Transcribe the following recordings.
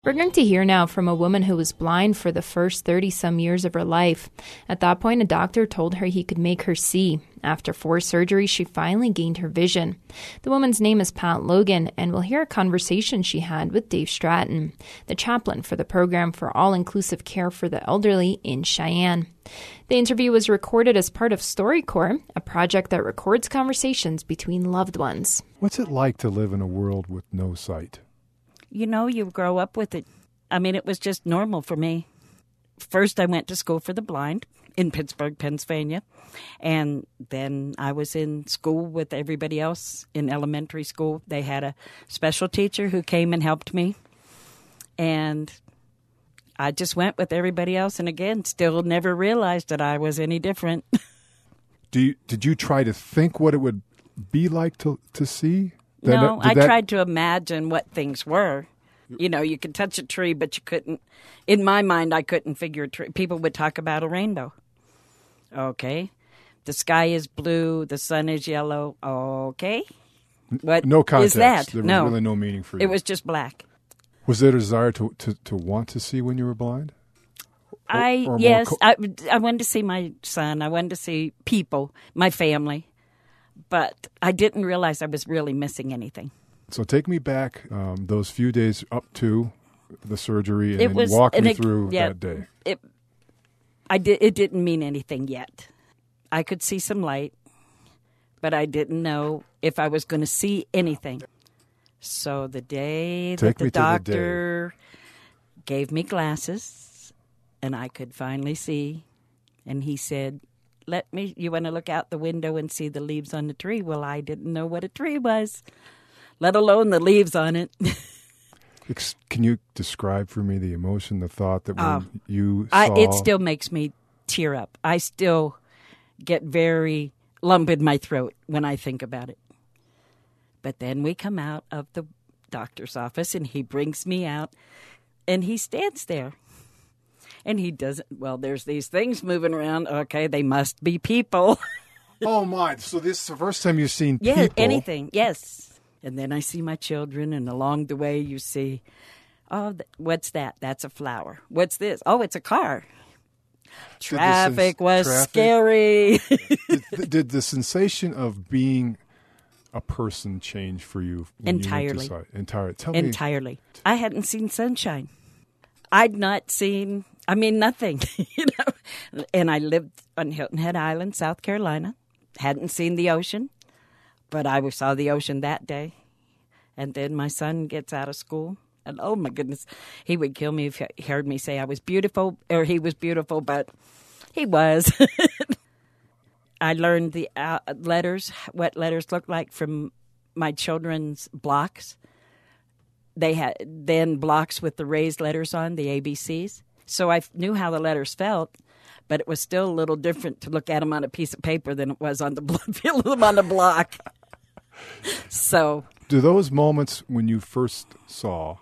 We're going to hear now from a woman who was blind for the first 30-some years of her life. At that point, a doctor told her he could make her see. After 4 surgeries, she finally gained her vision. The woman's name is Pat Logan, and we'll hear a conversation she had with Dave Stratton, the chaplain for the Program for All-Inclusive Care for the Elderly in Cheyenne. The interview was recorded as part of StoryCorps, a project that records conversations between loved ones. What's it like to live in a world with no sight? You know, you grow up with it. I mean, it was just normal for me. First, I went to school for the blind in Pittsburgh, Pennsylvania. And then I was in school with everybody else in elementary school. They had a special teacher who came and helped me. And I just went with everybody else. And again, still never realized that I was any different. Did you try to think what it would be like to see? No, I tried to imagine what things were. You know, you could touch a tree, but you couldn't. In my mind, I couldn't figure a tree. People would talk about a rainbow. Okay. The sky is blue. The sun is yellow. Okay. What no context. Is that? There was really no meaning for you. It was just black. Was there a desire to want to see when you were blind? I wanted to see my son. I wanted to see people, my family. But I didn't realize I was really missing anything. So take me back those few days up to the surgery and walk me through that day. It didn't mean anything yet. I could see some light, but I didn't know if I was going to see anything. So the day that the doctor gave me glasses and I could finally see, and he said, you want to look out the window and see the leaves on the tree? Well, I didn't know what a tree was, let alone the leaves on it. Can you describe for me the emotion, the thought that when you saw? It still makes me tear up. I still get very lump in my throat when I think about it. But then we come out of the doctor's office, and he brings me out, and he stands there. And he doesn't, there's these things moving around. Okay, they must be people. Oh, my. So this is the first time you've seen people. Yeah, anything, yes. And then I see my children, and along the way you see, what's that? That's a flower. What's this? Oh, it's a car. Traffic was scary. Did the sensation of being a person change for you? Entirely. Entirely. I hadn't seen sunshine. I'd not seen... nothing, And I lived on Hilton Head Island, South Carolina. Hadn't seen the ocean, but I saw the ocean that day. And then my son gets out of school, and oh my goodness, he would kill me if he heard me say I was beautiful, or he was beautiful, but he was. I learned the what letters look like from my children's blocks. They had then blocks with the raised letters on, the ABCs. So I knew how the letters felt, but it was still a little different to look at them on a piece of paper than it was on feel them on the block. So, do those moments when you first saw,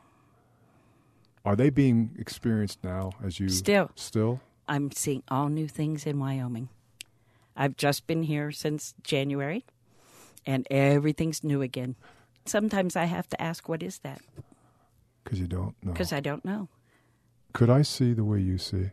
are they being experienced now as you still? I'm seeing all new things in Wyoming. I've just been here since January, and everything's new again. Sometimes I have to ask, what is that? Because you don't know. Because I don't know. Could I see the way you see?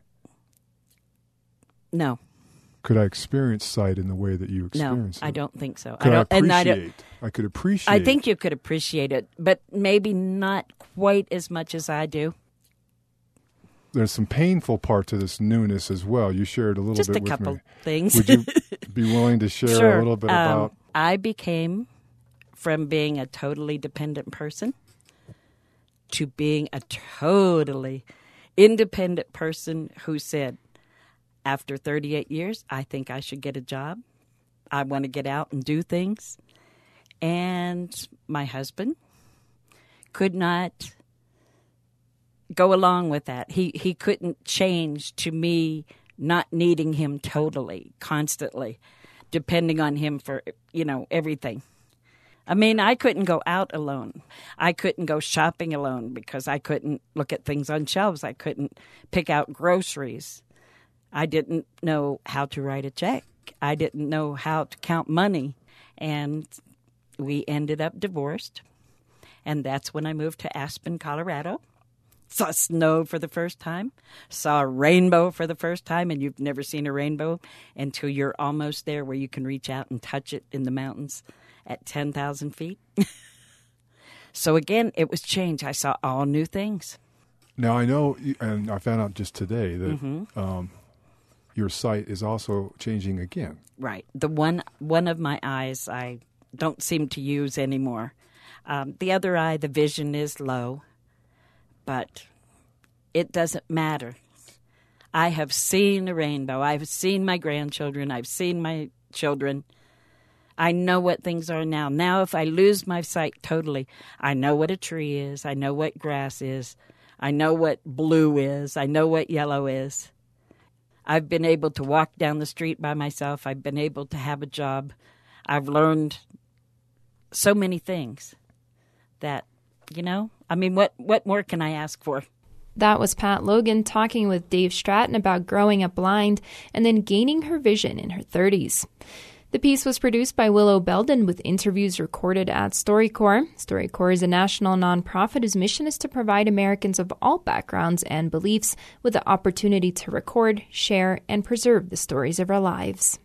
No. Could I experience sight in the way that you experience it? No, I don't think so. I could appreciate. I think you could appreciate it, but maybe not quite as much as I do. There's some painful part to this newness as well. You shared a little bit with me. Just a couple things. Would you be willing to share a little bit about? I became, from being a totally dependent person to being a totally independent person who said, after 38 years, I think I should get a job. I want to get out and do things. And my husband could not go along with that. He couldn't change to me not needing him totally, constantly, depending on him for, everything. I couldn't go out alone. I couldn't go shopping alone because I couldn't look at things on shelves. I couldn't pick out groceries. I didn't know how to write a check. I didn't know how to count money. And we ended up divorced. And that's when I moved to Aspen, Colorado. saw snow for the first time, saw a rainbow for the first time, and you've never seen a rainbow until you're almost there where you can reach out and touch it in the mountains at 10,000 feet. So again, it was change. I saw all new things. Now, I know, and I found out just today that your sight is also changing again. Right. The one of my eyes I don't seem to use anymore. The other eye, the vision is low, but it doesn't matter. I have seen a rainbow. I've seen my grandchildren. I've seen my children. I know what things are now. Now, if I lose my sight totally, I know what a tree is. I know what grass is. I know what blue is. I know what yellow is. I've been able to walk down the street by myself. I've been able to have a job. I've learned so many things that, what more can I ask for? That was Pat Logan talking with Dave Stratton about growing up blind and then gaining her vision in her 30s. The piece was produced by Willow Belden with interviews recorded at StoryCorps. StoryCorps is a national nonprofit whose mission is to provide Americans of all backgrounds and beliefs with the opportunity to record, share, and preserve the stories of our lives.